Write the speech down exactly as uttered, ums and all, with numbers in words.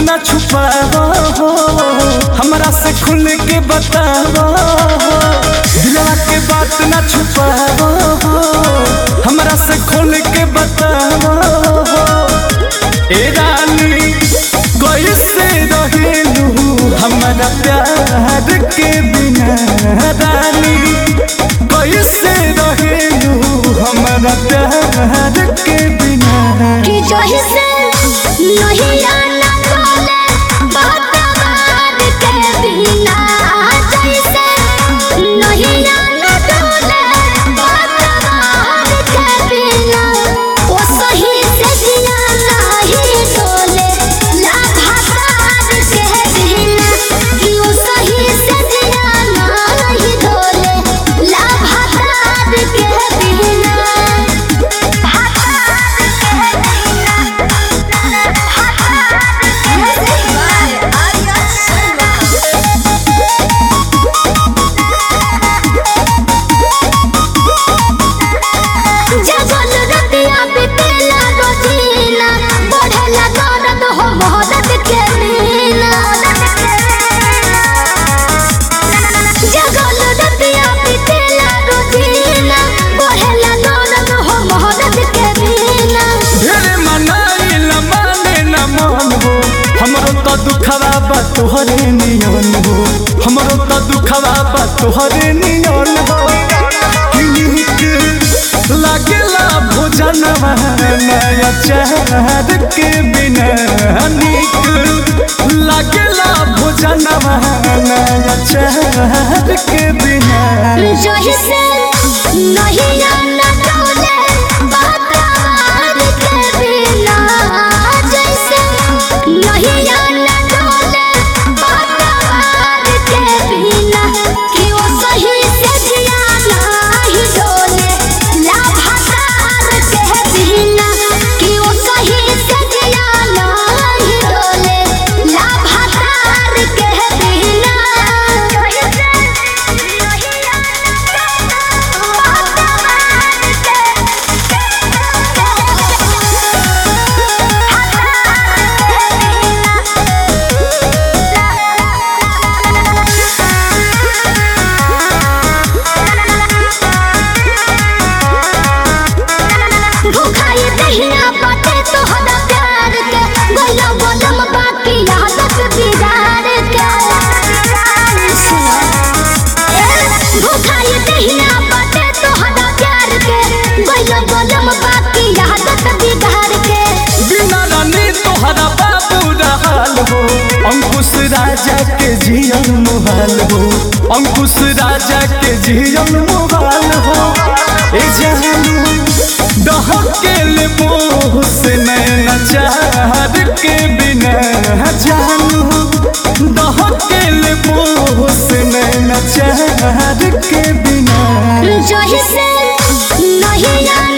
ना छुपाओ हो, हमरा से खुल के बताओ हो, दिलवा के बात ना छुपाओ हो, हमरा से खुल के बताओ हो। ए रानी कैसे रहेलू हमारा प्यार के बिना, रानी कैसे रहेलू हमारा प्यार के बिना। कि जही से नहीं आना बोले बात के बिना, जैसे नहीं आना बोले बात के बिना, वो सही से जिया नहीं बोले लाभार के बिना, कि वो सही से जिया नहीं बोले लाभार के बिना। दुखवा बा तोहरे नियन हो, हमरो तो दुखवा बा तोहरे नियन हो। नीक लागेला भोजनवा नया चार के बिना, नीक लागेला भोजनवा नया चार के बिना। जही से नहीं आना बोले बात के बिना, जैसे नहीं आना अंकुश राजा के जियन मुहाल हो, अंकुश राजा के जियन मुहाल हो। ए जानू दहके ले मोह से नैना चार के बिना, जानू दहके ले मोह से नैना चार के बिना। जही से नहीं